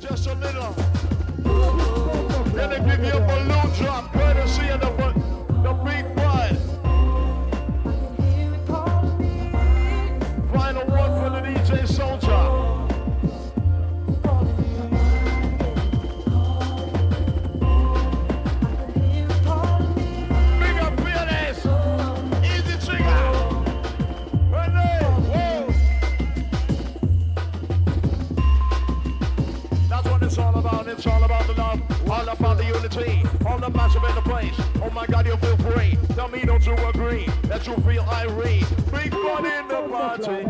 Just a little. Then they give you a balloon drop, courtesy of the big bud. Final one for the DJ Soldier. It's all about the love, all about the unity, all the massive in the place. Oh my God, you feel free. Tell me, don't you agree that you feel irate? Big fun in the party.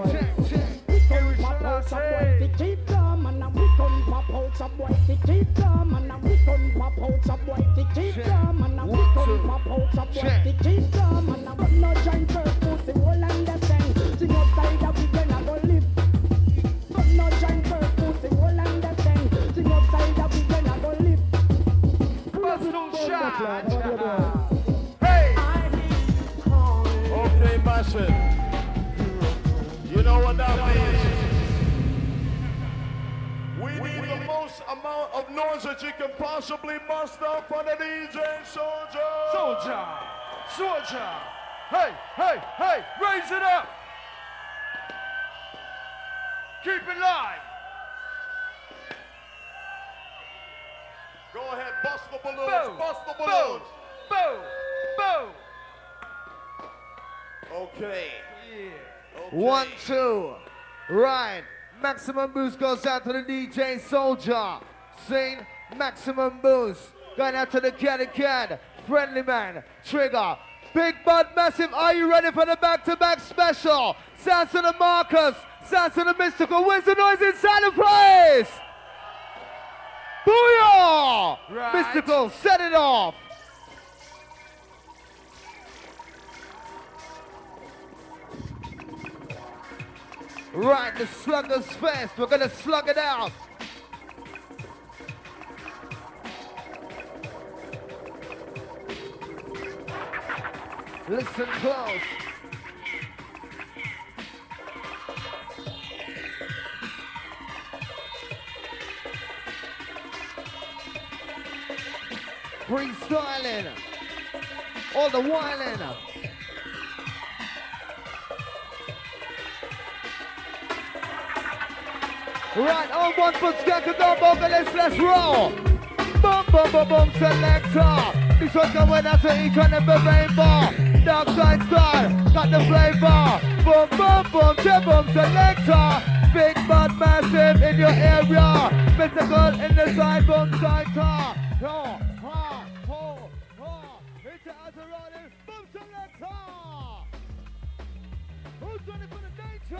Keep them and we can pop out some boy. Keep them and we can pop out some boy. Keep them and we can pop out some boy. Keep them and I'm not trying to put the whole and the thing. Sing outside that we can go live. I'm not trying to put the whole and the thing. Sing outside that we can go live. Bust shot. Hey. Okay, massive. You know what that means? We need the most amount of noise that you can possibly muster for the DJ Soldier. Soldier. Hey, raise it up. Keep it live. Go ahead, bust the balloons, bust the balloons. Boom. Okay. Yeah. Okay. 1, 2. Right. Maximum boost goes out to the DJ Soldier. Sing maximum boost. Going out to the Cat, Friendly Man, Trigger. Big Bud Massive, are you ready for the back-to-back special? Sounds to the Marcus, sounds to the Mystical. Where's the noise inside the place? Booyah! Right. Mystical, set it off. Right, the Sluggers Fest. We're gonna slug it out. Listen close. Freestyling. All the whining. Right, on 1 foot, skank and go, vocalist, let's roll. Boom, selector. This one's going out to each one of every rainbow. Dark side style, got the flavor. Boom, selector. Big Bud Massive in your area. Mystical in the side, boom, side tar. Ho. It's a Azarani, boom, selector. Who's ready for the danger?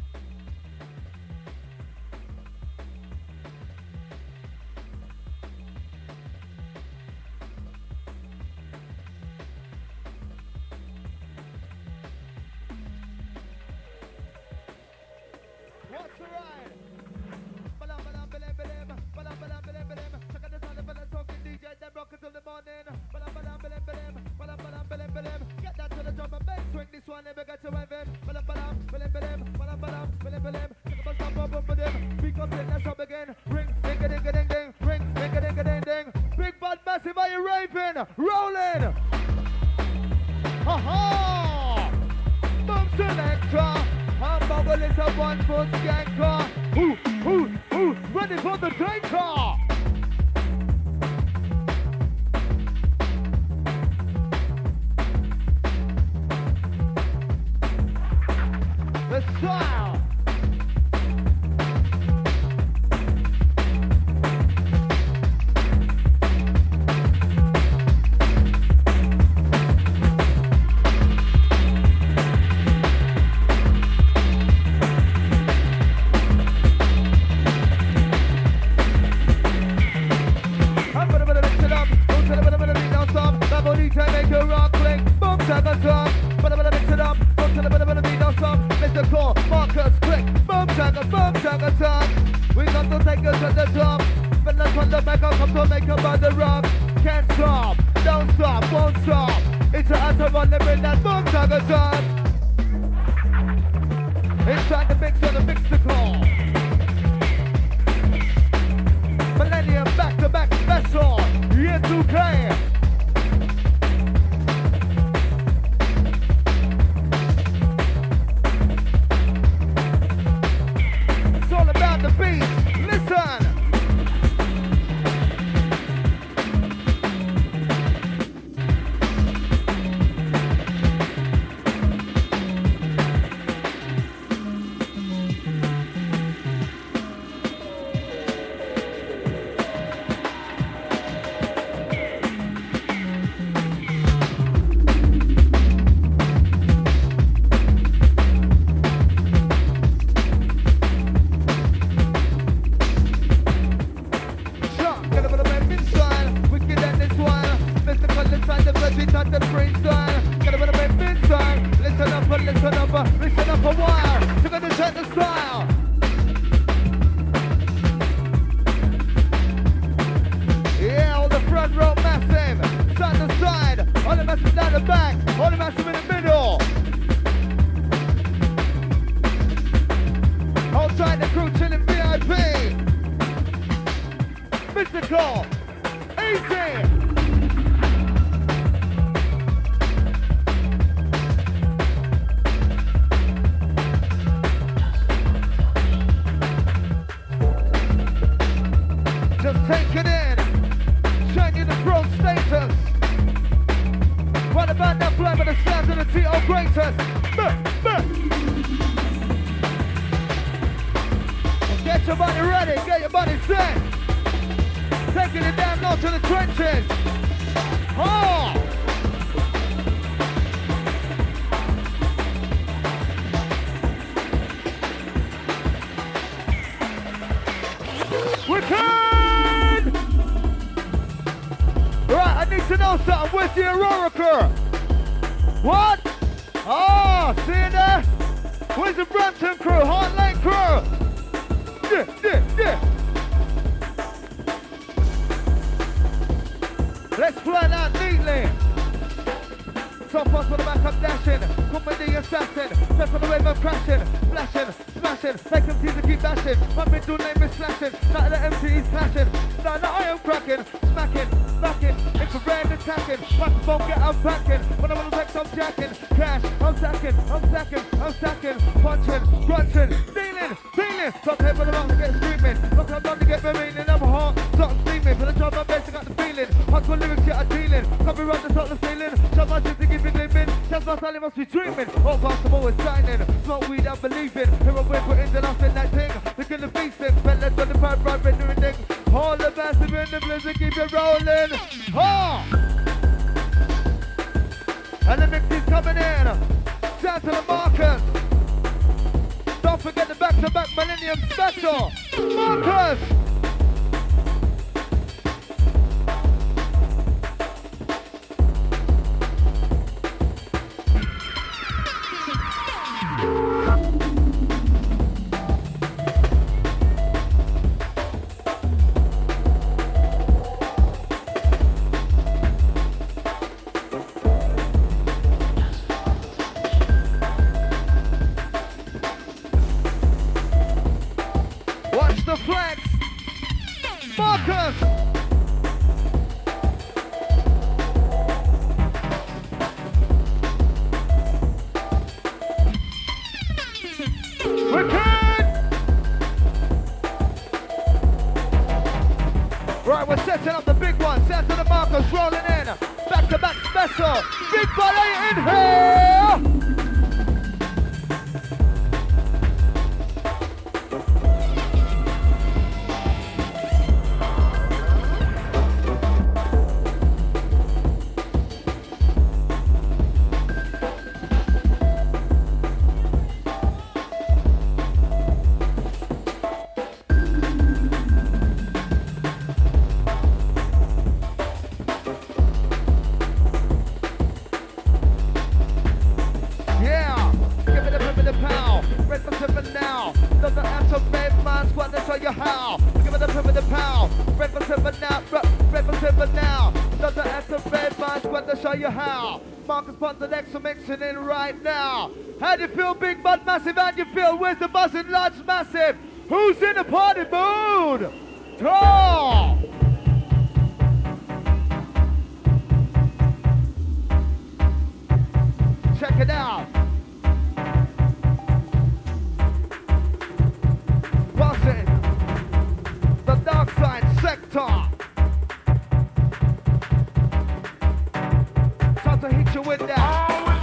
Get that to the drum and bass, swing this one, never get to heaven. Speak up, let's up again. Ring, ding, ding, ding, ding. Ring, ding, ding, ding, ding. Big Bud Massive, are you raving? Rolling. Ha-ha! Boom selector. Hamburger is a 1 foot skanker. Who, ready for the danger? The style. Make a rock click, boom, tag on top. Mix it up, boom, to the beat on some. Mr. Core, Marcus, click, boom, tag on top. We got to take us to the top. Finland from the back, I'll come to make a body rock. Can't stop, don't stop, won't stop. It's an atom on the middle, that boom, tag on top. Inside the mix on the Mystical. beats. Listen. Listen up a while. We're gonna check the style. Yeah, all the front row massive. Side to side. All the massive down the back. All the massive in the middle. Outside the crew chilling VIP. Mystical. Easy. Take it in, shine you the throne status. Right about that fly by the sounds of the T.O. greatest. Get your body ready, get your body set. Taking it down low to the trenches. Oh! We can! Right, I need to know something. Where's the Aurora crew? What? Oh, see you there? Where's the Brampton crew? Heart Lane crew? Yeah. Let's fly out neatly. Top off for the back, I'm dashing. Comedy assassin. Press on the wave, I'm crashing. Flashing, smashing. Make them tease to keep bashing. My middle name is slashing. Not the MC's clashing. No, I am cracking. Smacking, backing. Infrared attacking. Microphone get unpacking. When I'm on the Rex, I'm jacking. Cash, I'm stacking. Punching, crunching. Stealing, feeling. Top head for the mouth to get screaming. Look, I'm about to get my meaning. I'm hot, something steaming. For the job, I'm best, I got the feeling. Hot with lyrics, get a dealing. Copy around the top of the ceiling. Shut my shit to give it living. Just my style, must be dreaming. All possible is signing. Smoke weed, I'm believing. Here I'm with putting the last in that thing. Look at the beast, fellas on the pride, right, rendering things. All the massive in the blizzard, keep it rolling. Oh! And the mix is coming in. Down to the Marcus. Don't forget the back-to-back Millennium Special. Marcus! The flex, Marcus. We're good. Right, we're setting up the big one. Set to the Marcus, rolling in. Back-to-back special. Big body in here. Marcus Ponce the next for mixing in right now. How do you feel, Big Bud Massive? How do you feel? Where's the buzzing large massive? Who's in the party mood? Talk! Check it out. Buzz it. selector. Time to hit you with that.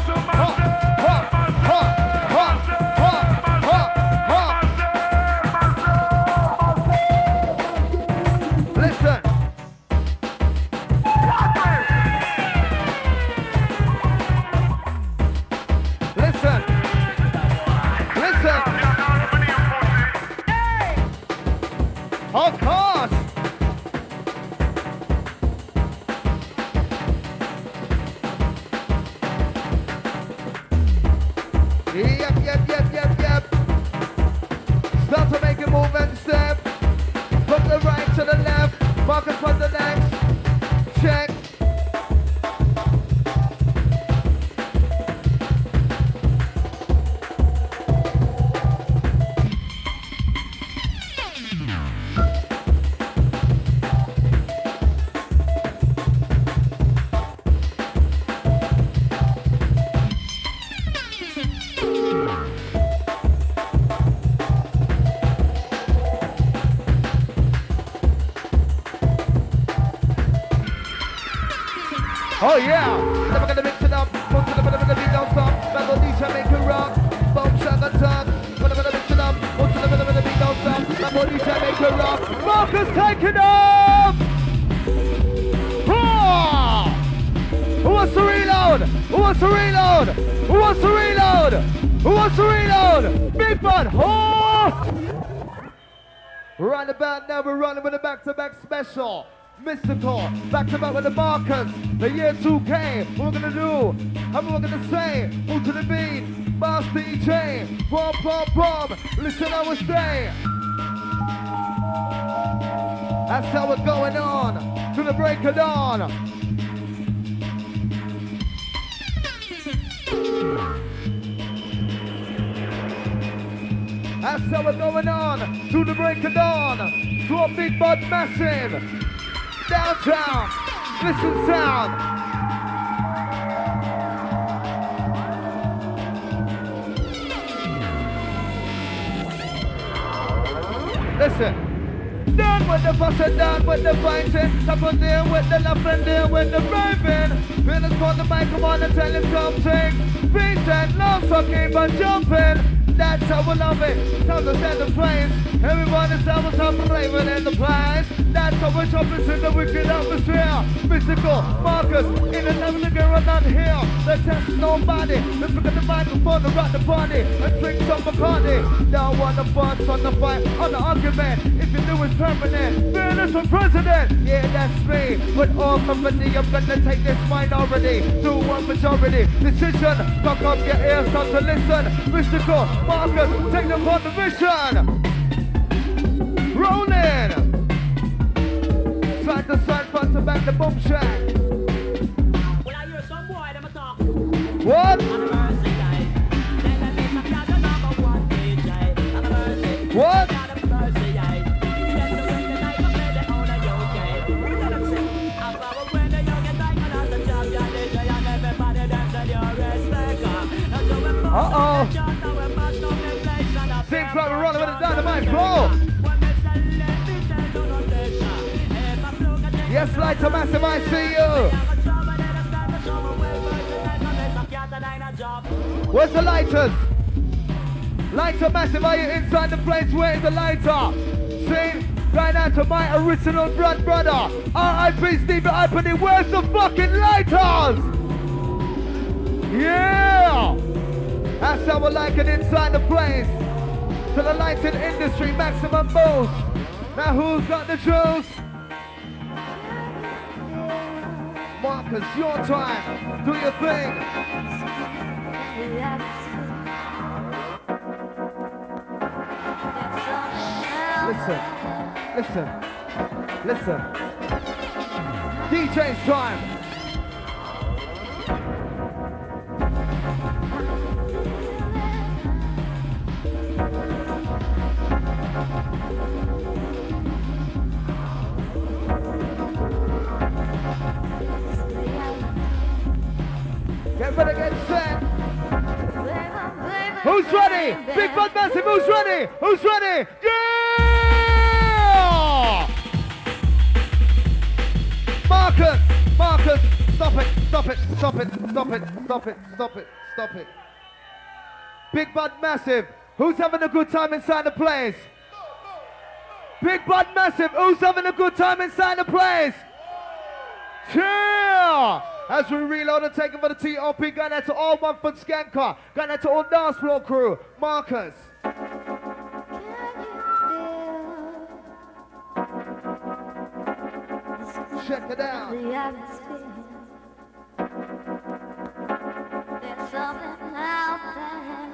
Listen. Listen. Listen. Of course. Yep. Start to make a move and step. From the right to the left. Marcus from the next. Check. Oh yeah, never gonna mix it up. Go to the bottom of the beat, don't stop. Battle DJ, make it rock. Boom, shot and talk. Never gonna mix it up. Go to the bottom of the beat, don't stop. Battle DJ, make it rock. Marcus, take it up. Oh! Who wants to reload? Who wants to reload? Who wants to reload? Who wants to reload? Big fun. Oh! Right about now, we're running with a back-to-back special. Mystical, back to back with the Marcus, the year 2K. What we're gonna do? How we're gonna say? Move to the beat, Boss DJ, bomb. Listen, I will stay. That's how we're going on to the break of dawn. That's how we're going on to the break of dawn. To a big bud massive. Downtown, listen sound. Listen. Done with the fussing, done with the fighting. Top on there with the left and there with the raving. Feelings on the mic, come on and tell him something. Peace and love, so keep on jumping. That's how we love it. Time to set the place. Everyone is out of time flavor in the place. That's how we're jumping in the wicked atmosphere. Mystical, Marcus, in the level to get run on here. Let's test nobody. Let's look at the microphone to rock the party. And drink some Bacardi. Now on the bus, on the fight, on the argument. If you do it's permanent. Fearless for president. Yeah, that's me. With all company, I'm gonna take this minority. Do one majority. Decision. Cock up your ears, start to listen. Mystical, Marcus, take them on the mission. Rolling. Side to side, front to back, the boom shack. Well, I hear some boy, them a talk. What? What? Uh-oh. Seems like we're running with a dynamite flow. Yes, Lighter Massive, I see you. Where's the lighters? Lighter Massive, are you inside the place? Where's the lighter? See? Right now to my original blood brother. R.I.P. Stevie Ipany, where's the fucking lighters? Yeah! That's how we like it inside the place. To the lighting industry, maximum boost. Now who's got the juice? Marcus, your time. Do your thing. Listen. DJ's time. Get ready, get set. Who's ready? Big Bud Massive, who's ready? Who's ready? Yeah! Marcus, Marcus, stop it, stop it, stop it, stop it, stop it, stop it, stop it. Big Bud Massive, who's having a good time inside the place? Big Bud Massive, who's having a good time inside the place? Cheer! As we reload and take it for the TOP, going out to all 1 foot skanker, going out to all dance floor crew. Marcus. Check it out. The atmosphere. There's something out there.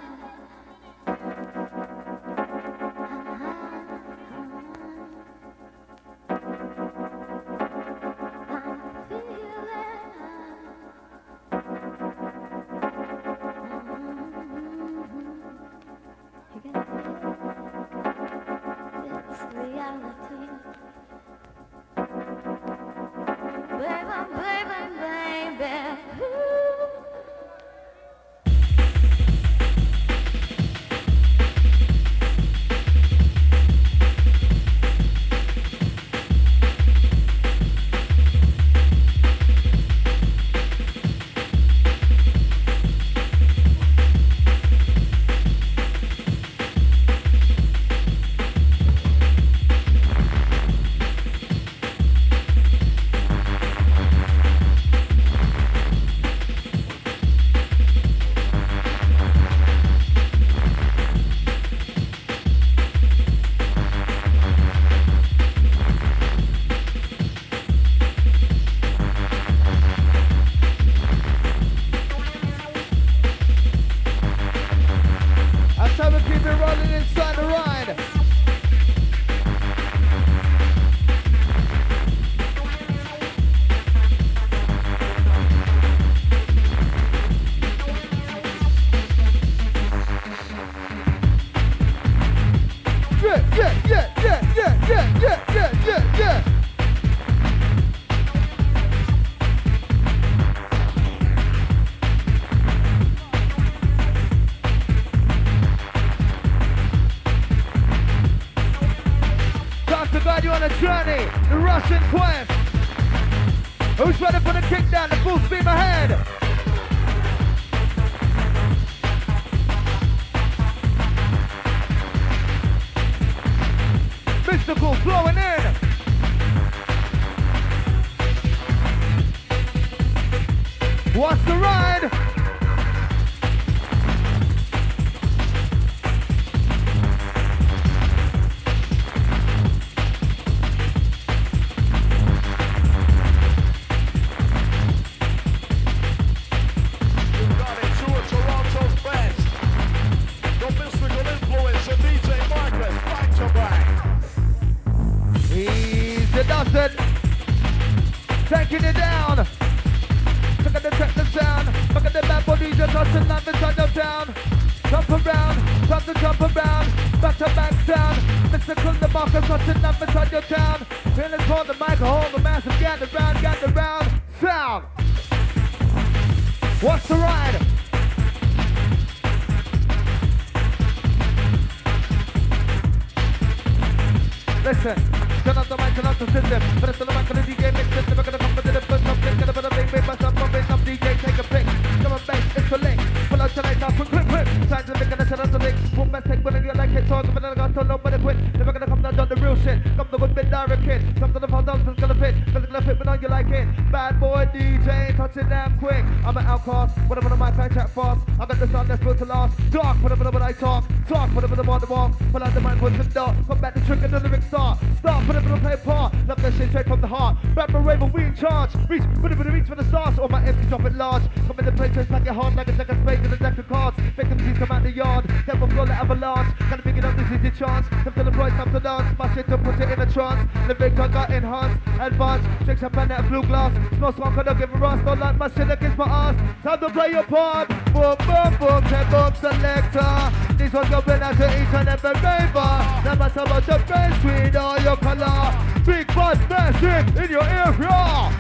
Blue glass, no smoke, I don't give a rust. Don't like my shit against my ass. Time to play your part. Boom, boom, boom, 10 boom selector. This one's going out to each and every raver. No matter what your face, creed or your color. Big Bud Massive in your area.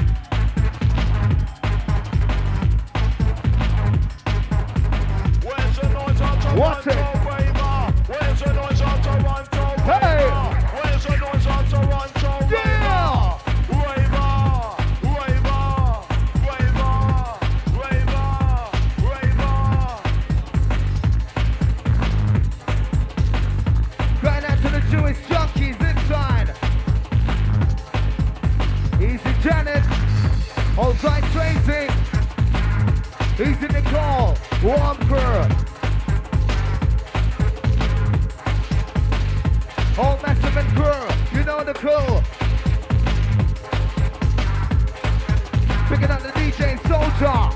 Where's the noise on Toronto, raver? Where's the noise on Toronto, raver? Hey! Where's the noise on Toronto, raver? Yeah! Raver, raver. Mystical. Picking up the DJ Soldier.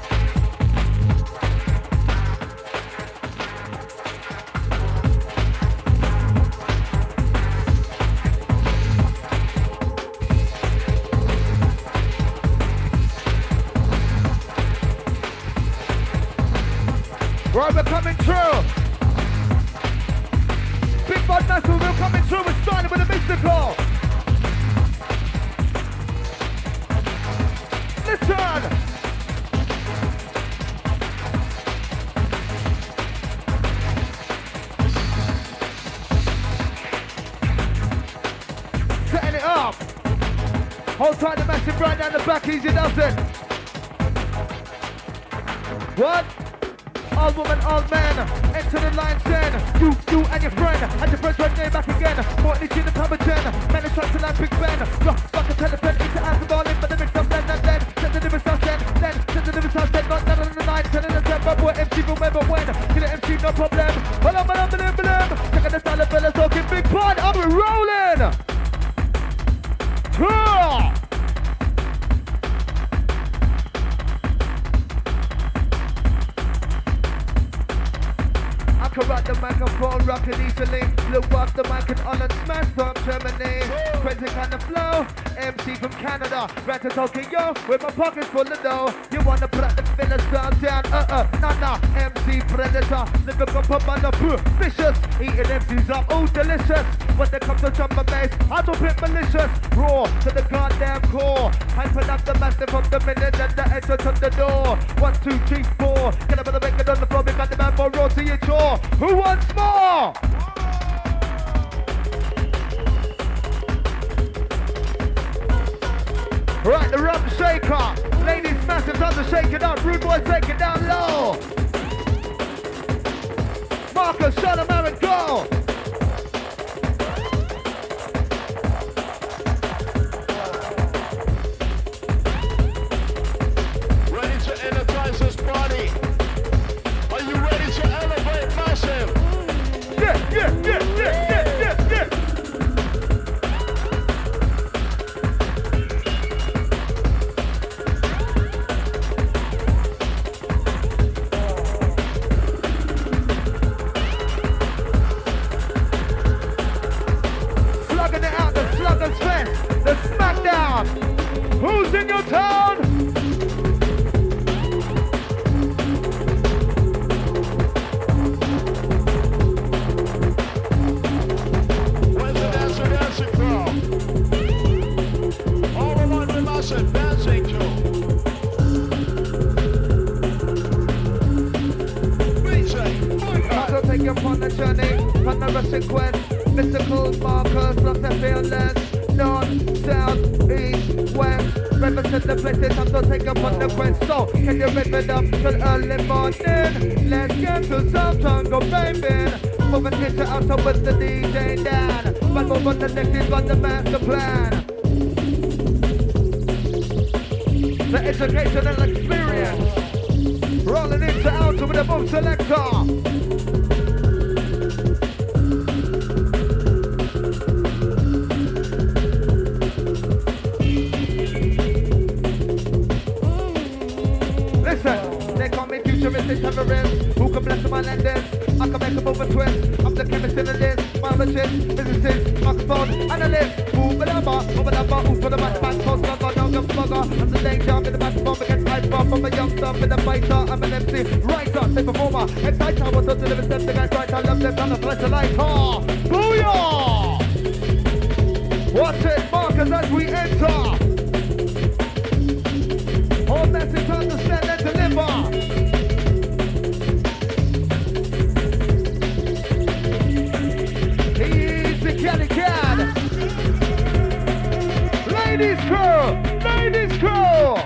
Right, we're coming through. Big Bad Massive, we're coming through. We're starting with the Mystical. Listen. Setting it up. Hold tight the Massive right down the back, easy does it. What? All woman, all men, enter the line 10. You and your friend right there back again. More energy than number 10. Men are trying to land Big Ben. Rock back and telephone, it's an alcohol in, but the mix of then and then. Set the difference out then set the difference out then. Not 9 on the 9, 10 on the 10, but boy, MC will remember when. Get an MC, no problem. Hold on, believe. Check out the style of fellas talking Big Pod, I'm rolling. Rock the microphone, rock it easily. Look off the mic and on and smash from Germany. Crazy kind of flow, MC from Canada. Right to Tokyo, with my pockets full of dough. You wanna put the fillers down, nah. MC Predator, living up on the vicious. Eating MCs up, oh delicious. When they come to jump my bass, I don't bit malicious. Raw to the goddamn core. Hyping up the massive from the minute and the entrance to the door. 1, 2, 3, 4. Get up on the record on the floor, we got the man more raw to your jaw. Who wants more? Right, the rum shaker. Ladies, massive time to shake it up. Rude boys, take it down low. Marcus, shut him out and go. Ready to energize this party? Are you ready to elevate massive? Yeah. Slugging it out, the Sluggers Fest, the Smackdown. Who's in your town? Dancing to I'll take you upon the journey, on the Russian quest. Mystical markers, lost their feelings. North, south, east, west. Represent the places I'm gonna take you upon the quest. So, can you rip it up till early morning? Let's get to some jungle, baby. Moving into outer with the DJ Dan. But move on the next, he's got the master plan. The educational experience. Rolling into outer with a boom selector. Listen, they call me futuristic terrorists. Who can bless my landings? I can make a move and twist. I'm the chemist in the list. My machines, physicists, microphone, analyst. Move it up, who for the matchman, post slugger, young slugger. I'm the danger, I'm in the microphone, against hype bar from a youngster, with a fighter. I'm an MC, writer, say performer, exciter. What's up to live in steps, the guys right, I love them, I'm a flesh lighter. Booyah! Watch it, Marcus, as we enter. All message, understand and deliver. Cali Cad. Ladies crew.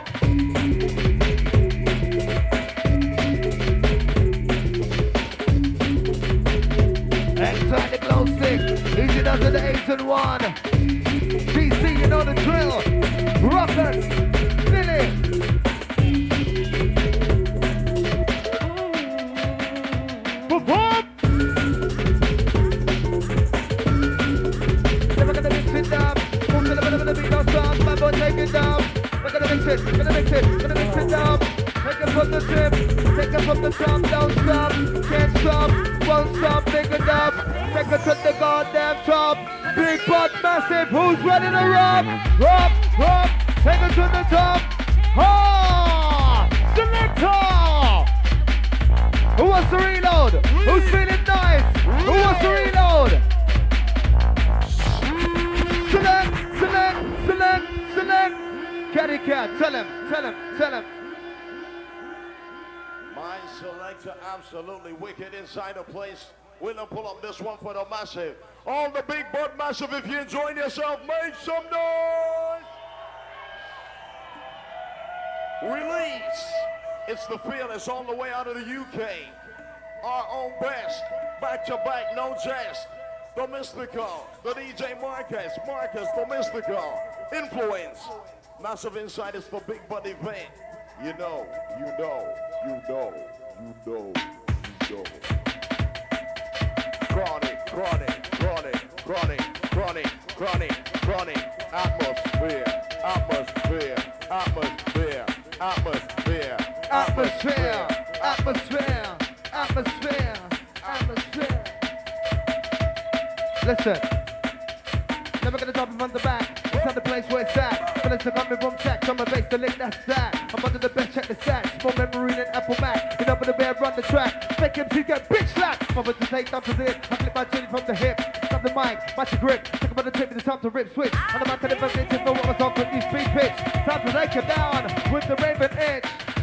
Inside the glow stick, easy does it, the 8 and 1. DC, you know the drill. Rockers, Billy. Boop boop. Never gonna mix it up. and take it down. We're gonna mix it, gonna mix it, gonna mix it down. Take it from the tip, take it from the top, don't stop, can't stop, won't stop, take it up, take it to the goddamn top. Big butt massive, who's ready to rob? Rob, rob, take it to the top. Ah, selector! Who wants to reload? Who's feeling nice? Who wants to reload? Select, select, select, select. Catty cat, tell him, tell him, tell him. My selector absolutely wicked inside the place. We're gonna pull up this one for the massive. All the big butt massive, if you're enjoying yourself, make some noise. Release. It's the fearless all the way out of the UK. Our own best. Back to back, no jest. The Mystical. The DJ Marcus. Marcus, the Mystical. Influence. Massive Inside is for big butt event. You know, you know, you know, you know, you know. Chronic, chronic, chronic, chronic, chronic, chronic, chronic. Atmosphere, atmosphere, atmosphere, atmosphere, Atmosphere, atmosphere, atmosphere, atmosphere. Listen, never gonna drop him on the back. Inside the place where it's at. Fellas are coming from check, come and base the link, that's that. I'm under the bench, check the stats. More memory than Apple Mac. You know, the bear run the track. Make MC get bitch slack. Mother to take down to this. I flip my chin from the hip. Grab the mic, match the grip. Take about the tip, it's time to rip switch. On the back of the bus, it's for what was on with these speed pitch. Time to take it down with the Raven edge.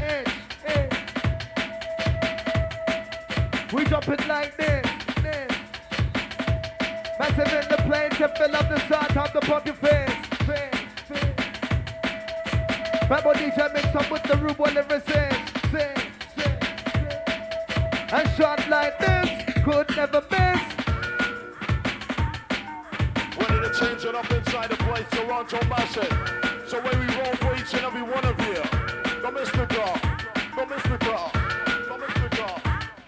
We drop it like this. Massive in the plane to fill up the side, time to pop your face. Bad boy DJ mix up with the rude boy lyricist. And shot like this, could never miss. Ready to change it up inside the place, Toronto Massive. So when we roll for each and every one of you. The Mystical, the Mystical, the Mystical.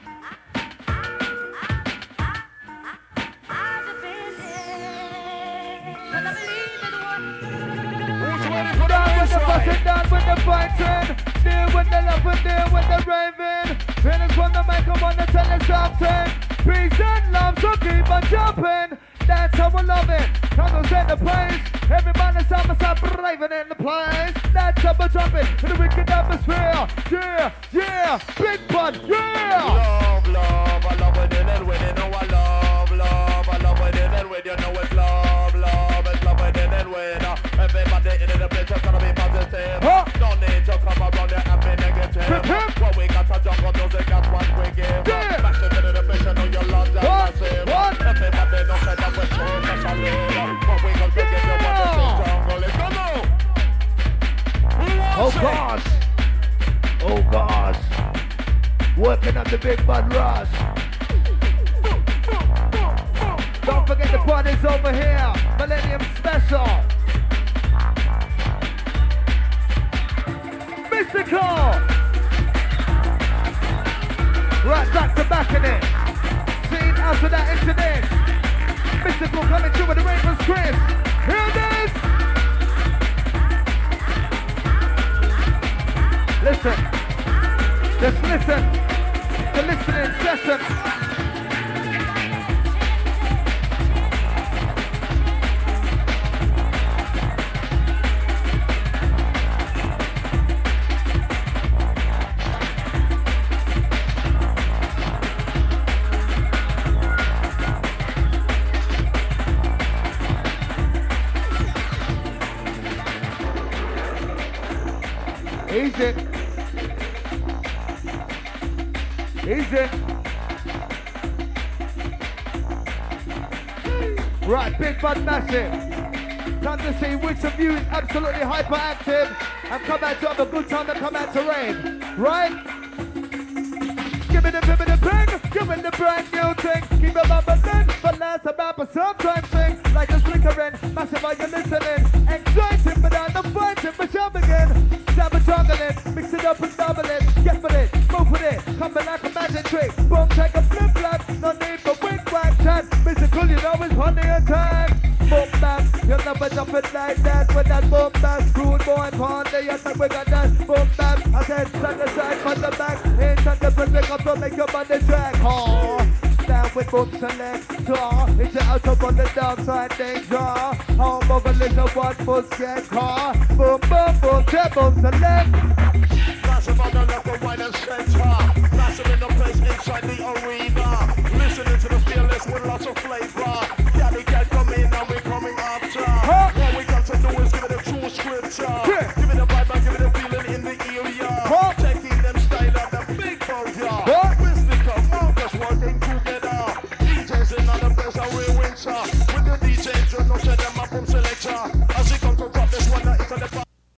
Down with the fighting, deal with the love and deal with the raving. Finish when the mic come on the tell us something. Peace and love, so keep on jumping. That's how we love it. Candles in the place. Everybody sound myself raving in the place. That's how we're jumping in the wicked atmosphere. Yeah, yeah, big fun, yeah. Love, love, I love it in it with you know I love, love, I love it in it with you know it's love, love, it's love it in it with everybody in the place is gonna be positive. Don't need to come around here and be negative. What we got a jungle music, that's what we give. Massive in the place, you know your love is massive. Everybody knows that we're so special. What we gonna give you what the jungle is gonna do. Oh gosh, oh gosh. Working on the big bad rush. Don't forget the party's over here. Millennium Special. Mystical. Right back to back in it. Scene after that into this. Mystical coming through with the Raven's Chris. Hear this. Listen. Just listen. The listening session. Easy. Easy. Right, big bad massive. Time to see which of you is absolutely hyperactive and come out to have a good time and come out to rave. Right? Give me the ping, give me the brand new thing. Keep it up and then, but last about but sometimes sing like a flickering. Massive, are you listening? Exciting, but I'm not fighting, but jump again. Stab a juggling, mix it up and double it. Get with it, move with it, coming like a magic trick. Boom, take a flip flap, no need for wing whack chat. Mystical, you know it's on the attack. Boom, bam, you're the never jump it like that. With that boom back, rude boy, pond, they attack, we got that boom back. I said, stand aside, from the back, hands on the front, pick up, don't make your body track. Oh, down with boom selector, it's out of on the downside danger. How mobile is a 1 foot scared car? Boom, boom, boom, boom select. That's about the left and right and center.